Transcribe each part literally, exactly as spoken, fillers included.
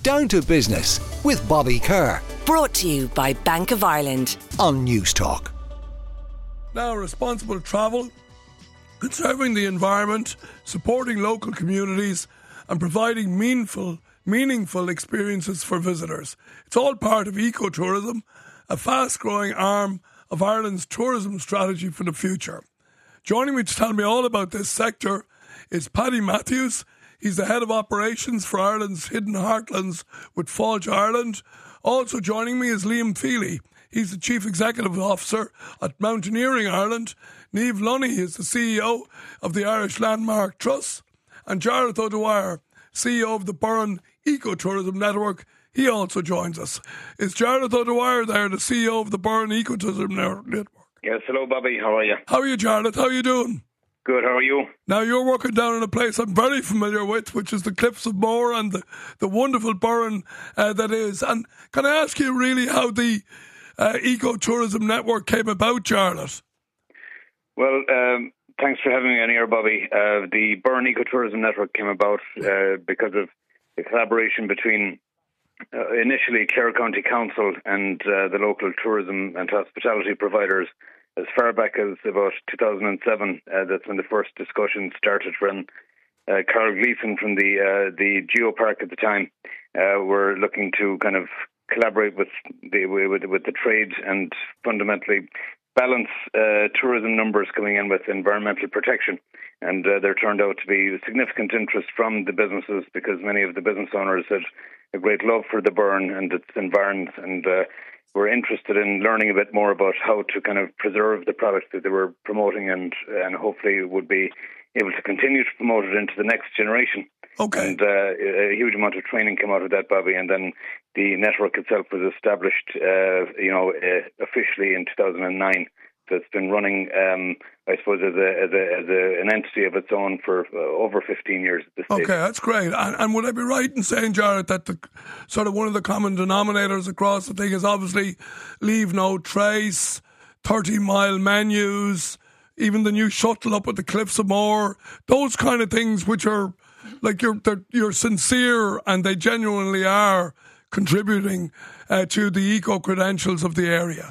Down to Business with Bobby Kerr. Brought to you by Bank of Ireland on News Talk. Now, responsible travel, conserving the environment, supporting local communities and providing meaningful, meaningful experiences for visitors. It's all part of ecotourism, a fast-growing arm of Ireland's tourism strategy for the future. Joining me to tell me all about this sector is Paddy Matthews. He's the head of operations for Ireland's Hidden Heartlands with Fáilte Ireland. Also joining me is Liam Feely. He's the chief executive officer at Mountaineering Ireland. Niamh Lunny is the C E O of the Irish Landmark Trust. And Jarlath O'Dwyer, C E O of the Burren Ecotourism Network. He also joins us. Is Jarlath O'Dwyer there, the C E O of the Burren Ecotourism Network? Yes, hello Bobby, how are you? How are you, Jarlath? How are you doing? Good, how are you? Now, you're working down in a place I'm very familiar with, which is the Cliffs of Moher and the, the wonderful Burren uh, that is. And can I ask you really how the uh, Ecotourism Network came about, Jarlath? Well, um, thanks for having me on here, Bobby. Uh, the Burren Ecotourism Network came about uh, because of the collaboration between uh, initially Clare County Council and uh, the local tourism and hospitality providers. As far back as about two thousand seven, uh, that's when the first discussion started when uh, Carl Gleeson from the uh, the Geopark at the time uh, were looking to kind of collaborate with the with, with the trade and fundamentally balance uh, tourism numbers coming in with environmental protection. And uh, there turned out to be significant interest from the businesses because many of the business owners had a great love for the Burren and its environs and uh, were interested in learning a bit more about how to kind of preserve the product that they were promoting and and hopefully would be able to continue to promote it into the next generation. Okay. And uh, a huge amount of training came out of that, Bobby. And then the network itself was established, uh, you know, uh, officially in two thousand nine. So it's been running, um, I suppose, as a, as a, as a, an entity of its own for uh, over fifteen years at this stage. Okay, that's great. And, and would I be right in saying, Jarlath, that the sort of one of the common denominators across the thing is obviously leave no trace, thirty-mile menus, even the new shuttle up at the Cliffs of Moher, those kind of things which are, like, you're, you're sincere and they genuinely are contributing uh, to the eco-credentials of the area.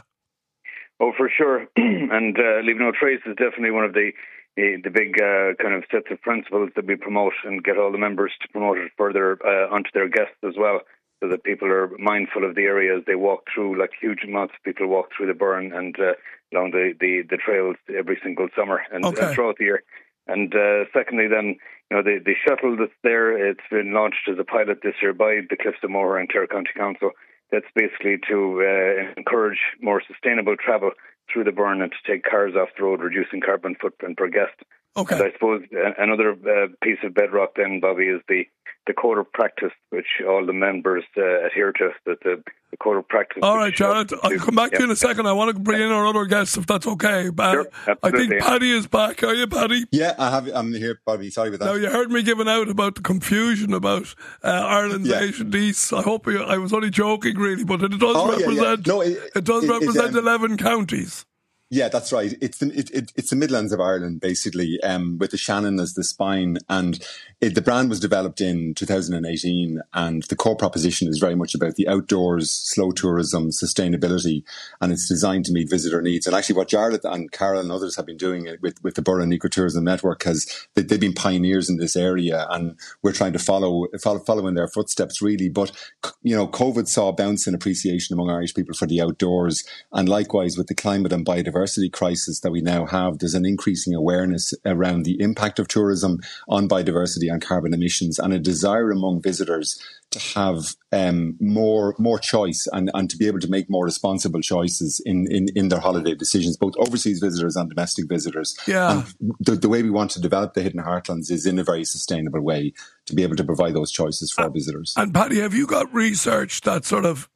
Oh, for sure. and uh, Leave No Trace is definitely one of the the, the big uh, kind of sets of principles that we promote and get all the members to promote it further uh, onto their guests as well, so that people are mindful of the area as they walk through. Like huge amounts of people walk through the Burren and uh, along the, the, the trails every single summer and, okay. and throughout the year. And uh, secondly, then, you know, the, the shuttle that's there, it's been launched as a pilot this year by the Cliffs of Moher and Clare County Council. That's basically to uh, encourage more sustainable travel through the Burren and to take cars off the road, reducing carbon footprint per guest. Okay. And I suppose another uh, piece of bedrock then, Bobby, is the, the code of practice which all the members uh, adhere to. That the, the code of practice. All right, Jarlath, I'll come back yeah. to you in a second. I want to bring in our other guests if that's okay. Uh, Sure, I think Paddy is back. Are you, Paddy? Yeah, I have. I'm here, Bobby. Sorry about that. Now, you heard me giving out about the confusion about uh, Ireland's yeah. Asian East. I hope you, I was only joking, really, but it does oh, represent. Yeah, yeah. No, it, it does it, represent um, eleven counties. Yeah, that's right. It's the it, it, it's the Midlands of Ireland, basically, um, with the Shannon as the spine. And it, the brand was developed in two thousand eighteen, and the core proposition is very much about the outdoors, slow tourism, sustainability, and it's designed to meet visitor needs. And actually, what Jarlath and Carol and others have been doing with with the Burren Ecotourism Network has they, they've been pioneers in this area, and we're trying to follow follow, follow in their footsteps, really. But you know, COVID saw a bounce in appreciation among Irish people for the outdoors, and likewise with the climate and biodiversity crisis that we now have, there's an increasing awareness around the impact of tourism on biodiversity and carbon emissions, and a desire among visitors to have um, more more choice and, and to be able to make more responsible choices in, in, in their holiday decisions, both overseas visitors and domestic visitors. Yeah. And the, the way we want to develop the Hidden Heartlands is in a very sustainable way to be able to provide those choices for uh, our visitors. And Paddy, have you got research that sort of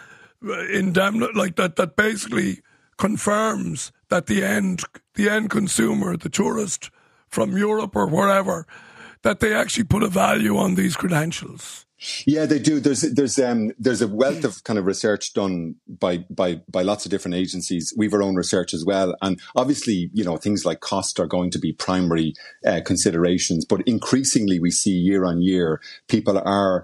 indemn- like that that basically confirms that the end the end consumer, the tourist from Europe or wherever, that they actually put a value on these credentials? Yeah, they do. There's there's um there's a wealth of kind of research done by by by lots of different agencies. We've our own research as well, and obviously, you know, things like cost are going to be primary uh, considerations. But increasingly, we see year on year people are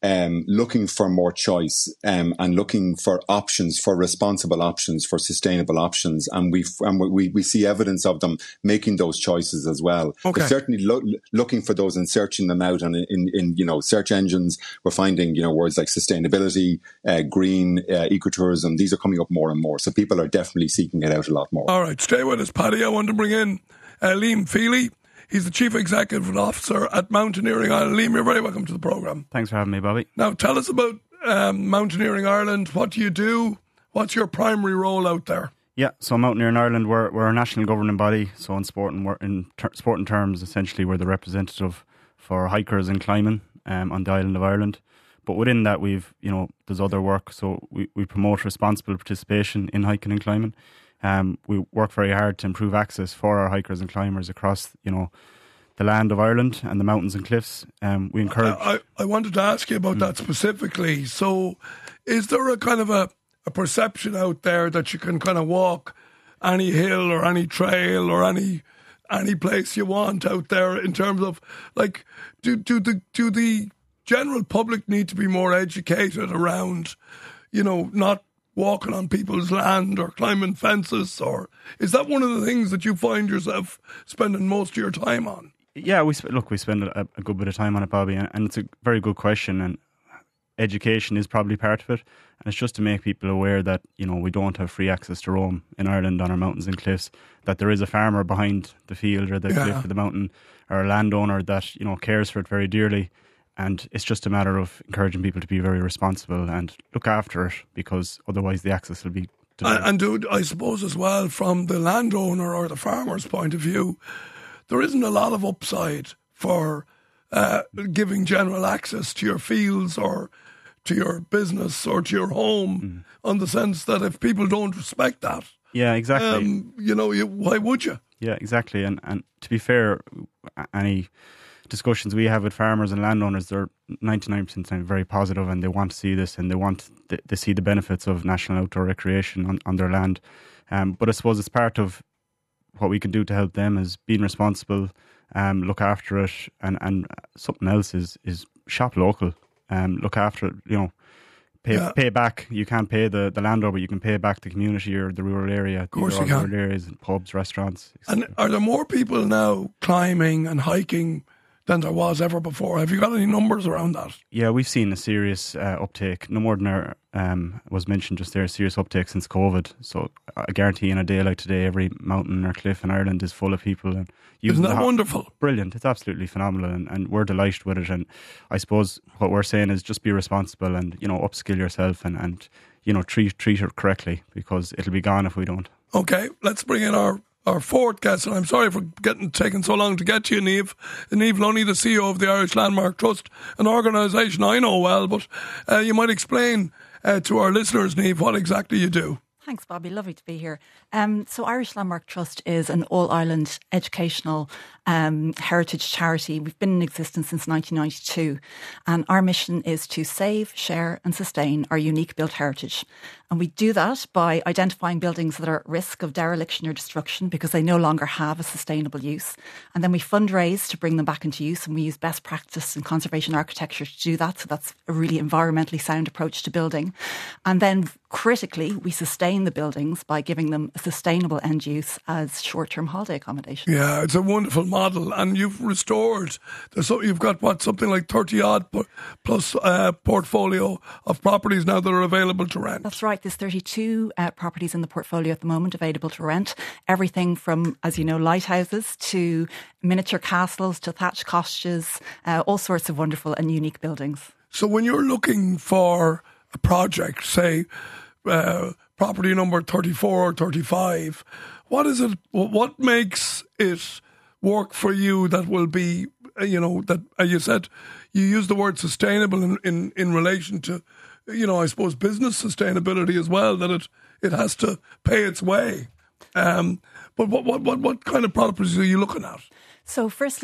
um, looking for more choice um, and looking for options, for responsible options, for sustainable options. And we and we, we see evidence of them making those choices as well. Okay. They're certainly lo- looking for those and searching them out. And in, in, you know, search engines, we're finding, you know, words like sustainability, uh, green, uh, ecotourism. These are coming up more and more. So people are definitely seeking it out a lot more. All right, stay with us, Paddy. I want to bring in uh, Liam Feely. He's the Chief Executive Officer at Mountaineering Ireland. Liam, you're very welcome to the programme. Thanks for having me, Bobby. Now, tell us about um, Mountaineering Ireland. What do you do? What's your primary role out there? Yeah, so Mountaineering Ireland, we're, we're a national governing body. So in sport and in ter- sporting terms, essentially, we're the representative for hikers and climbing um, on the island of Ireland. But within that, we've, you know, there's other work. So we, we promote responsible participation in hiking and climbing. Um, we work very hard to improve access for our hikers and climbers across, you know, the land of Ireland and the mountains and cliffs. Um, we encourage. I, I, I wanted to ask you about mm. that specifically. So, is there a kind of a, a perception out there that you can kind of walk any hill or any trail or any any place you want out there in terms of like do do the do the general public need to be more educated around, you know, not walking on people's land or climbing fences, or is that one of the things that you find yourself spending most of your time on? Yeah, we sp- look, we spend a, a good bit of time on it, Bobby, and, and it's a very good question, and education is probably part of it, and it's just to make people aware that, you know, we don't have free access to roam in Ireland on our mountains and cliffs, that there is a farmer behind the field or the yeah. cliff or the mountain, or a landowner that, you know, cares for it very dearly. And it's just a matter of encouraging people to be very responsible and look after it, because otherwise the access will be denied. And, and dude, I suppose as well, from the landowner or the farmer's point of view, there isn't a lot of upside for uh, giving general access to your fields or to your business or to your home, mm. on the sense that if people don't respect that, yeah, exactly. Um, you know, you, why would you? Yeah, exactly. And and to be fair, any discussions we have with farmers and landowners, they're ninety-nine percent very positive, and they want to see this, and they want th- they see the benefits of national outdoor recreation on, on their land. Um, but I suppose it's part of what we can do to help them is being responsible, um, look after it, and, and something else is is shop local, um, look after it, you know, pay yeah. pay back. You can't pay the, the landowner, but you can pay back the community or the rural area. Of course you can. Rural areas, pubs, restaurants. et cetera. And are there more people now climbing and hiking than there was ever before? Have you got any numbers around that? Yeah, we've seen a serious uh, uptake. No more than our, um, was mentioned just there, a serious uptake since COVID. So I guarantee in a day like today, every mountain or cliff in Ireland is full of people. And Isn't that ho- wonderful? Brilliant. It's absolutely phenomenal, and, and we're delighted with it. And I suppose what we're saying is just be responsible and, you know, upskill yourself and, and you know, treat, treat it correctly, because it'll be gone if we don't. Okay, let's bring in our Our fourth guest, and I'm sorry for getting taking so long to get to you, Niamh. Niamh Lunny, the C E O of the Irish Landmark Trust, an organisation I know well, but uh, you might explain uh, to our listeners, Niamh, what exactly you do. Thanks, Bobby. Lovely to be here. Um, so Irish Landmark Trust is an all-Ireland educational um, heritage charity. We've been in existence since nineteen ninety-two, and our mission is to save, share and sustain our unique built heritage. And we do that by identifying buildings that are at risk of dereliction or destruction because they no longer have a sustainable use. And then we fundraise to bring them back into use, and we use best practice in conservation architecture to do that. So that's a really environmentally sound approach to building. And then critically, we sustain the buildings by giving them a sustainable end use as short-term holiday accommodation. Yeah, it's a wonderful model, and you've restored. So you've got what, something like thirty odd plus uh, portfolio of properties now that are available to rent. That's right. There's thirty-two uh, properties in the portfolio at the moment available to rent. Everything from, as you know, lighthouses to miniature castles to thatched cottages, uh, all sorts of wonderful and unique buildings. So when you're looking for a project, say uh, property number thirty-four or thirty-five, what is it? What makes it work for you that will be, you know, that uh, you said you use the word sustainable in, in, in relation to, you know, I suppose business sustainability as well, that it, it has to pay its way. Um, but what, what, what, what kind of properties are you looking at? So firstly,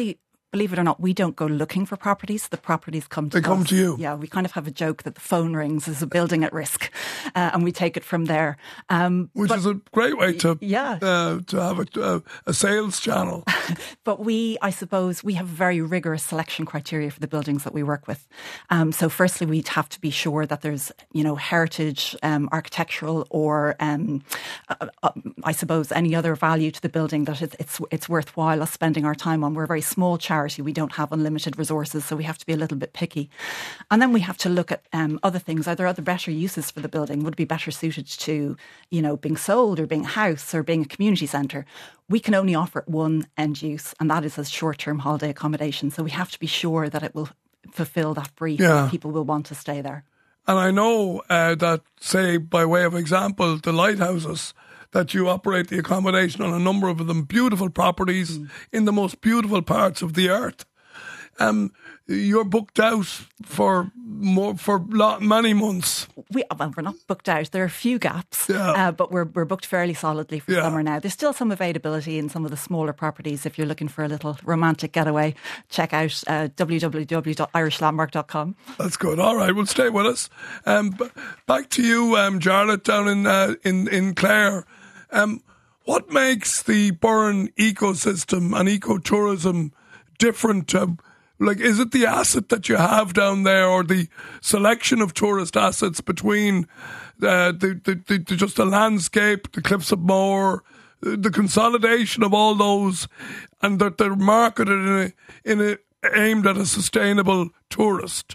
believe it or not, we don't go looking for properties. The properties come to They us. come to you. Yeah, we kind of have a joke that the phone rings as a building at risk, uh, and we take it from there. Um, Which but, is a great way to yeah. uh, to have a, a, a sales channel. But we, I suppose, we have very rigorous selection criteria for the buildings that we work with. Um, so firstly, we'd have to be sure that there's, you know, heritage, um, architectural or, um, uh, uh, I suppose, any other value to the building that it's, it's, it's worthwhile us spending our time on. We're a very small charity. We don't have unlimited resources, so we have to be a little bit picky. And then we have to look at um, other things. Are there other better uses for the building? Would it be better suited to, you know, being sold or being a house or being a community centre? We can only offer one end use, and that is as short-term holiday accommodation. So we have to be sure that it will fulfil that brief, Yeah. and people will want to stay there. And I know uh, that, say, by way of example, the lighthouses, that you operate the accommodation on a number of them, beautiful properties mm. in the most beautiful parts of the earth. Um, you're booked out for more for lot, many months. We well, we're not booked out. There are a few gaps, yeah. uh, but we're we're booked fairly solidly for yeah. summer now. There's still some availability in some of the smaller properties. If you're looking for a little romantic getaway, check out uh, w w w dot irish landmark dot com. That's good. All right, well, stay with us. Um, b- back to you, um, Jarlath, down in uh, in in Clare. Um, what makes the Burren ecosystem and ecotourism different to? Like, is it the asset that you have down there, or the selection of tourist assets between uh, the, the, the, the just the landscape, the Cliffs of Moher, the consolidation of all those, and that they're marketed in a, in a aimed at a sustainable tourist?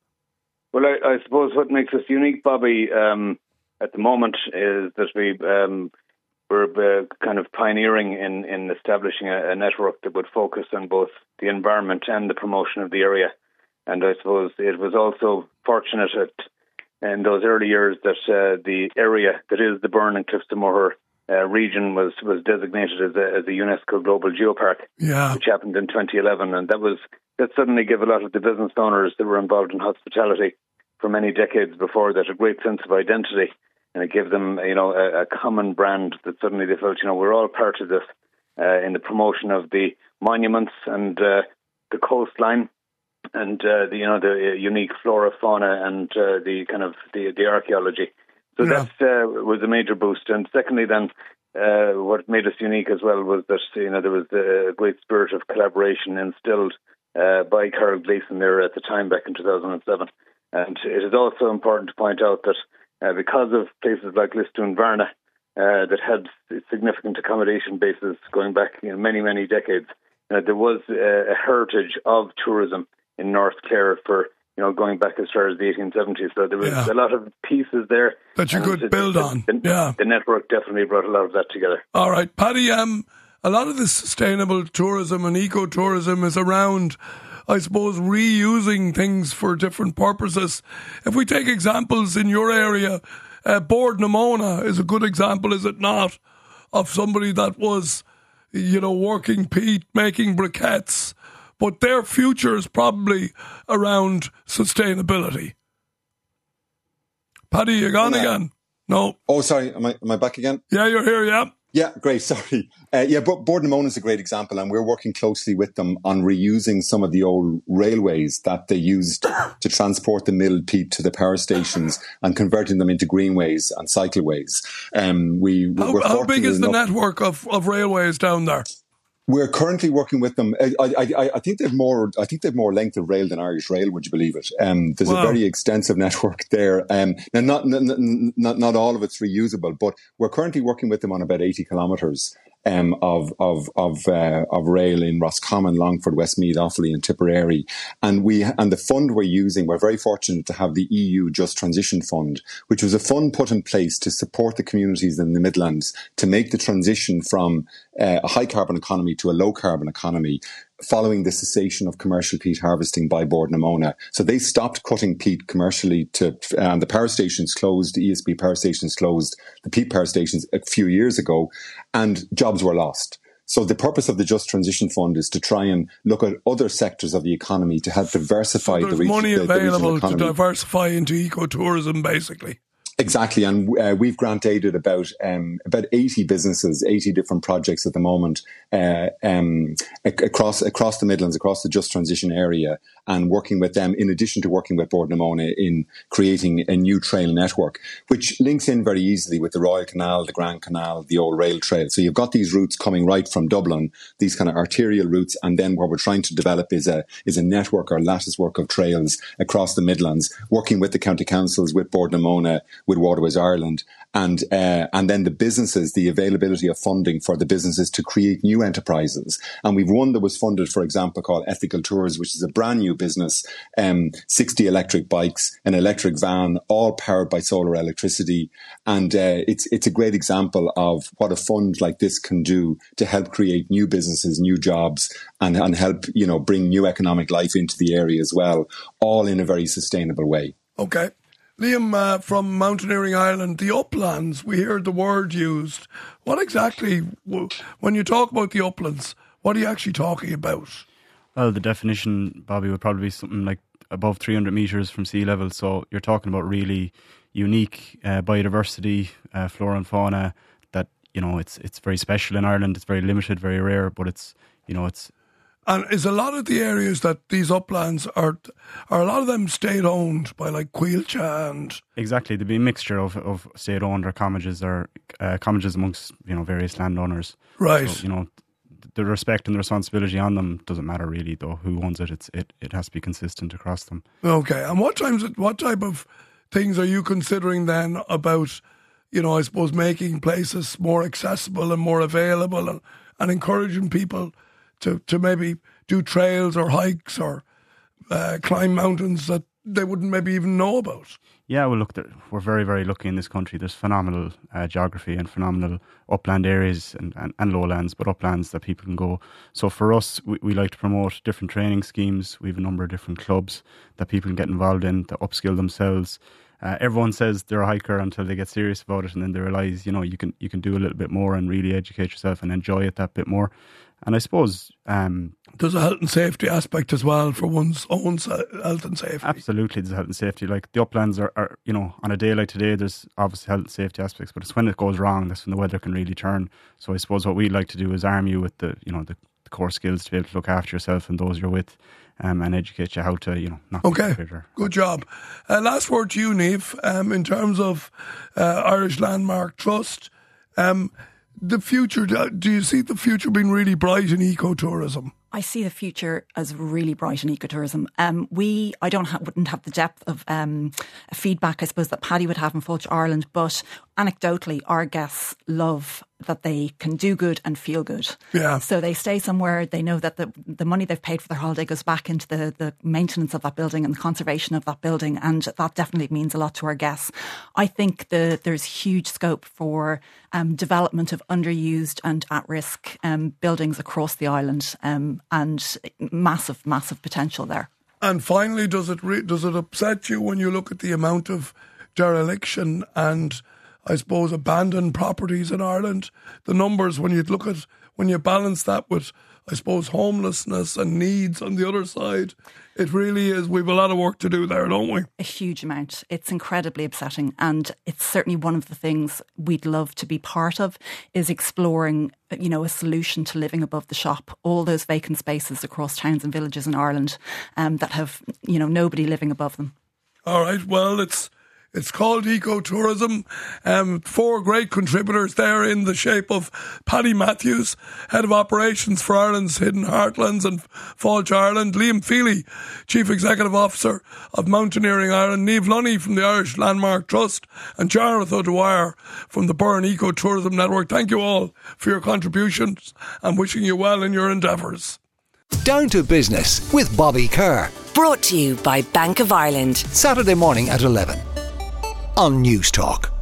Well, I, I suppose what makes us unique, Bobby, um, at the moment is that we. Um, We're uh, kind of pioneering in, in establishing a, a network that would focus on both the environment and the promotion of the area. And I suppose it was also fortunate at, in those early years that uh, the area that is the Burren and Cliffs of Moher uh, region was, was designated as a, as a UNESCO Global Geopark, yeah. which happened in twenty eleven. And that was that suddenly gave a lot of the business owners that were involved in hospitality for many decades before that a great sense of identity. And it gave them, you know, a, a common brand that suddenly they felt, you know, we're all part of this uh, in the promotion of the monuments and uh, the coastline and uh, the, you know, the unique flora, fauna, and uh, the kind of the, the archaeology. So yeah. that uh, was a major boost. And secondly, then uh, what made us unique as well was that, you know, there was a great spirit of collaboration instilled uh, by Carol Gleeson there at the time back in two thousand seven. And it is also important to point out that. Uh, because of places like Lisdoonvarna uh, that had significant accommodation bases going back you know, many, many decades, uh, there was uh, a heritage of tourism in North Clare for you know going back as far as the eighteen seventies. So there was yeah. a lot of pieces there that you could it, build the, on. The, yeah, the network definitely brought a lot of that together. All right, Paddy. Um, a lot of this sustainable tourism and ecotourism is around, I suppose, reusing things for different purposes. If we take examples in your area, uh, Bord na Móna is a good example, is it not, of somebody that was, you know, working peat, making briquettes, but their future is probably around sustainability. Paddy, you gone yeah. again? No. Oh, sorry, am I, am I back again? Yeah, you're here, yeah. Yeah, great. Sorry. Uh, yeah, but Bord na Móna is a great example, and we're working closely with them on reusing some of the old railways that they used to transport the milled peat to the power stations and converting them into greenways and cycleways. Um, we, how, we're how big is the enough- network of, of railways down there? We're currently working with them. I, I, I think they've more. I think they've more length of rail than Irish Rail. Would you believe it? Um, there's wow. a very extensive network there. Um, now, not, not not not all of it's reusable, but we're currently working with them on about eighty kilometres um, of of of uh, of rail in Roscommon, Longford, Westmeath, Offaly, and Tipperary. And we and the fund we're using, we're very fortunate to have the E U Just Transition Fund, which was a fund put in place to support the communities in the Midlands to make the transition from uh, a high carbon economy to a low carbon economy, following the cessation of commercial peat harvesting by Bord na Móna. So they stopped cutting peat commercially to, and the power stations closed, the E S B power stations closed, the peat power stations a few years ago, and jobs were lost. So the purpose of the Just Transition Fund is to try and look at other sectors of the economy to help diversify so the region. There's money the, the available regional to diversify into ecotourism, basically. Exactly, and uh, we've grant aided about um, about eighty businesses, eighty different projects at the moment uh, um, across across the Midlands, across the Just Transition area, and working with them in addition to working with Bord na Móna in creating a new trail network, which links in very easily with the Royal Canal, the Grand Canal, the old rail trail. So you've got these routes coming right from Dublin, these kind of arterial routes, and then what we're trying to develop is a is a network or lattice work of trails across the Midlands, working with the county councils, with Bord na Móna, with Waterways Ireland, and uh, and then the businesses, the availability of funding for the businesses to create new enterprises. And we've one that was funded, for example, called Ethical Tours, which is a brand new business, um, sixty electric bikes, an electric van, all powered by solar electricity. And uh, it's it's a great example of what a fund like this can do to help create new businesses, new jobs, and, and help, you know, bring new economic life into the area as well, all in a very sustainable way. Okay. Liam, uh, from Mountaineering Ireland, the uplands, we hear the word used. What exactly, when you talk about the uplands, what are you actually talking about? Well, the definition, Bobby, would probably be something like above three hundred metres from sea level. So you're talking about really unique uh, biodiversity, uh, flora and fauna that, you know, it's it's very special in Ireland. It's very limited, very rare, but it's, you know, it's... And is a lot of the areas that these uplands are, are a lot of them state-owned by like Coillte and... Exactly, there'd be a mixture of, of state-owned or commages or uh, commages amongst, you know, various landowners. Right. So, you know, the respect and the responsibility on them doesn't matter really, though, who owns it. It's it, it has to be consistent across them. Okay, and what times, what type of things are you considering then about, you know, I suppose making places more accessible and more available and, and encouraging people to, to maybe do trails or hikes or uh, climb mountains that they wouldn't maybe even know about? Yeah, well, look, we're very, very lucky in this country. There's phenomenal uh, geography and phenomenal upland areas and, and, and lowlands, but uplands that people can go. So for us, we, we like to promote different training schemes. We have a number of different clubs that people can get involved in to upskill themselves. Uh, everyone says they're a hiker until they get serious about it, and then they realise, you know, you can you can do a little bit more and really educate yourself and enjoy it that bit more. And I suppose... Um, there's a health and safety aspect as well for one's own health and safety. Absolutely, there's health and safety. Like the uplands are, are, you know, on a day like today, there's obviously health and safety aspects, but it's when it goes wrong, that's when the weather can really turn. So I suppose what we'd like to do is arm you with the, you know, the, the core skills to be able to look after yourself and those you're with, um, and educate you how to, you know, not okay, get or, good job. Uh, last word to you, Niamh, um, in terms of uh, Irish Landmark Trust. Um, the future, do you see the future being really bright in ecotourism? I see the future as really bright in ecotourism. Um, we, I don't ha- wouldn't have the depth of um, feedback, I suppose, that Paddy would have in Fáilte Ireland, but anecdotally, our guests love that they can do good and feel good. Yeah. So they stay somewhere, they know that the the money they've paid for their holiday goes back into the, the maintenance of that building and the conservation of that building, and that definitely means a lot to our guests. I think the, there's huge scope for um, development of underused and at-risk um, buildings across the island, um, and massive, massive potential there. And finally, does it re- does it upset you when you look at the amount of dereliction and, I suppose, abandoned properties in Ireland? The numbers, when you look at, when you balance that with, I suppose, homelessness and needs on the other side, it really is, we've a lot of work to do there, don't we? A huge amount. It's incredibly upsetting, and it's certainly one of the things we'd love to be part of, is exploring, you know, a solution to living above the shop. All those vacant spaces across towns and villages in Ireland um, that have, you know, nobody living above them. All right, well, it's It's called ecotourism. Um, four great contributors there in the shape of Paddy Matthews, Head of Operations for Ireland's Hidden Heartlands and Fáilte Ireland, Liam Feely, Chief Executive Officer of Mountaineering Ireland, Niamh Lunny from the Irish Landmark Trust, and Jarlath O'Dwyer from the Burren Ecotourism Network. Thank you all for your contributions and wishing you well in your endeavours. Down to Business with Bobby Kerr. Brought to you by Bank of Ireland. Saturday morning at eleven on News Talk.